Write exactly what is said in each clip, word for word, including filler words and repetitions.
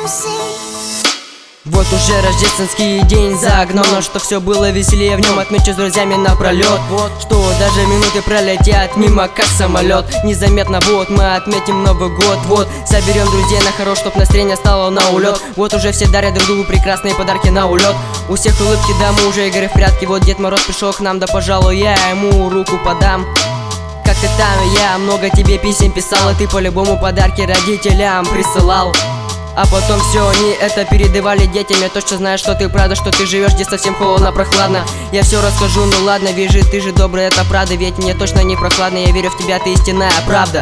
Вот уже рождественский день за окном, но что все было веселее в нем. Отмечу с друзьями напролет, вот, что даже минуты пролетят мимо как самолет. Незаметно вот мы отметим Новый год, вот, соберем друзей на хорош, чтоб настроение стало на улет. Вот уже все дарят друг другу прекрасные подарки на улет. У всех улыбки, да, мы уже игры в прятки. Вот Дед Мороз пришел к нам, да пожалуй я ему руку подам. Как ты там, я много тебе писем писал, и ты по-любому подарки родителям присылал. А потом все они это передавали детям. Я точно знаю, что ты правда, что ты живешь здесь совсем холодно, прохладно. Я все расскажу, ну ладно, вижу, ты же добрый, это правда. Ведь мне точно не прохладно, я верю в тебя, ты истинная правда.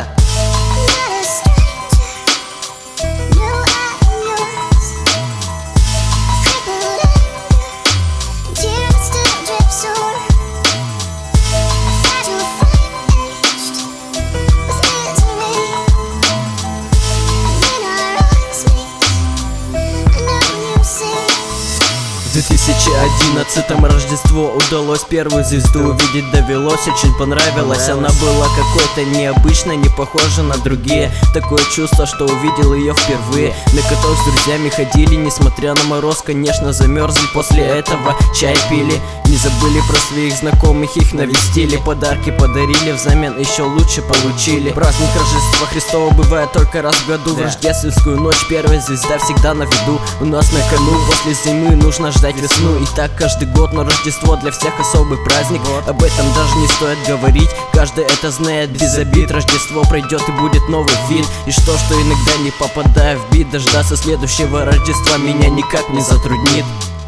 В две тысячи одиннадцатом Рождество удалось, первую звезду увидеть довелось. Очень понравилось, она была какой-то необычной, не похожа на другие. Такое чувство, что увидел ее впервые. На каток с друзьями ходили, несмотря на мороз, конечно, замерзли. После этого чай пили, не забыли про своих знакомых, их навестили. Подарки подарили, взамен еще лучше получили. Праздник Рождества Христова бывает только раз в году. В рождественскую ночь первая звезда всегда на виду. У нас на кону после зимы нужно ждать весну. И так каждый год, но Рождество для всех особый праздник. Об этом даже не стоит говорить, каждый это знает без обид. Рождество пройдет и будет новый вид. И что, что иногда не попадая в бит, дождаться следующего Рождества меня никак не затруднит.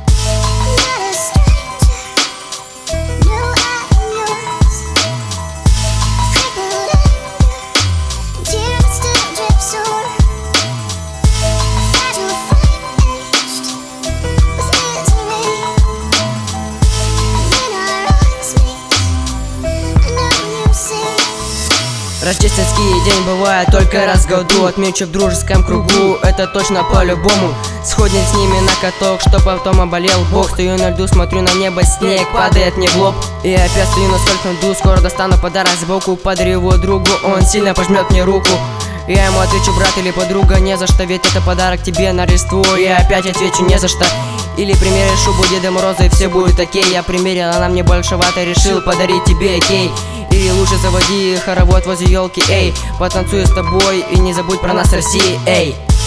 Рождественский день бывает только раз в году. Отмечу в дружеском кругу, это точно по-любому. Сходим с ними на каток, что потом оболел бог. Стою на льду, смотрю на небо, снег падает мне в лоб. И опять стою на сколько льду, скоро достану подарок сбоку. Подарю его другу, он сильно пожмет мне руку. Я ему отвечу: брат или подруга, не за что, ведь это подарок тебе на Рождество. Я опять отвечу: не за что. Или примеришь шубу Деда Мороза и все будет окей. Я примерил, она мне большевато, решил подарить тебе окей. Или лучше заводи хоровод возле елки, эй. Потанцую с тобой и не забудь про нас, России, эй.